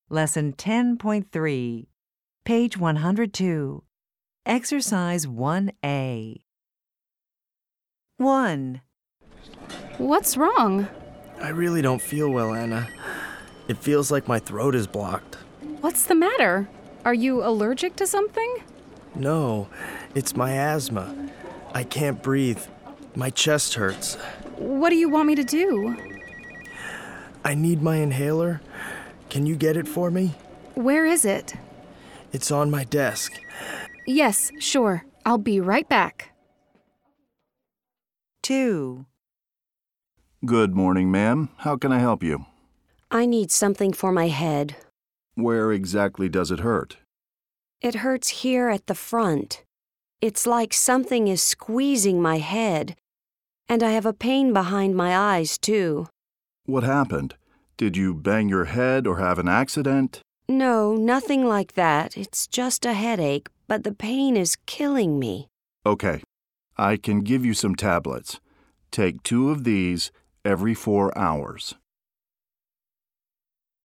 Lesson 10.3, page 102. Exercise 1A. 1. What's wrong? I really don't feel well, Anna. It feels like my throat is blocked. What's the matter? Are you allergic to something? No, it's my asthma. I can't breathe. My chest hurts. What do you want me to do? I need my inhaler. Can you get it for me? Where is it? It's on my desk. Yes, sure. I'll be right back. 2. Good morning, ma'am. How can I help you? I need something for my head. Where exactly does it hurt? It hurts here at the front. It's like something is squeezing my head. And I have a pain behind my eyes, too. What happened? Did you bang your head or have an accident? No, nothing like that. It's just a headache, but the pain is killing me. Okay. I can give you some tablets. Take 2 of these every 4 hours.